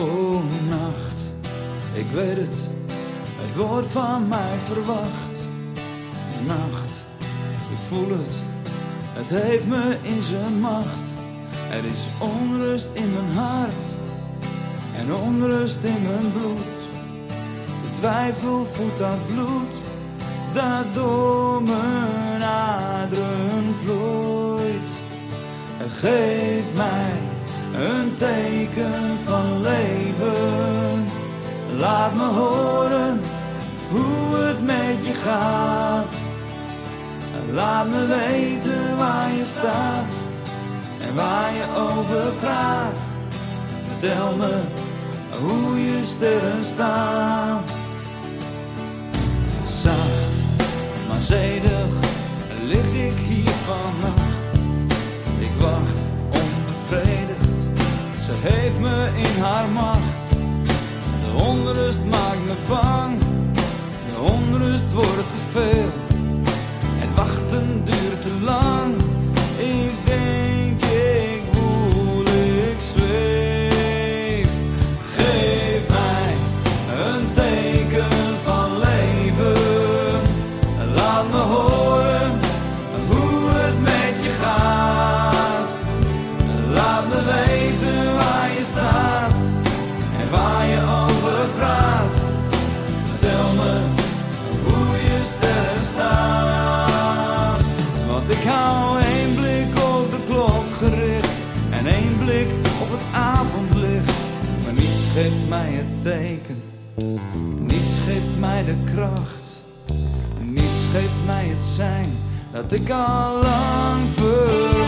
O nacht, ik weet het, het wordt van mij verwacht. Nacht, ik voel het, het heeft me in zijn macht. Er is onrust in mijn hart en onrust in mijn bloed. De twijfel voedt dat bloed dat door mijn aderen vloeit. Geef mij een teken van leven. Laat me horen hoe het met je gaat. Laat me weten waar je staat en waar je over praat. Vertel me hoe je sterren staan. Zacht, maar zedig lig ik hier vannacht. Ik wacht onbevredigd, ze heeft me in haar macht. De onrust maakt me bang, de onrust wordt te veel. Het wachten duurt te lang, ik denk, ik voel, ik zweef. Geef mij een teken van leven. Laat me horen hoe het met je gaat. Laat me weten waar je staat en waar je over praat. Vertel me hoe je sterren staan. Want ik hou één blik op de klok gericht en één blik op het avondlicht. Maar niets geeft mij het teken, niets geeft mij de kracht. Niets geeft mij het zijn dat ik al lang verwacht.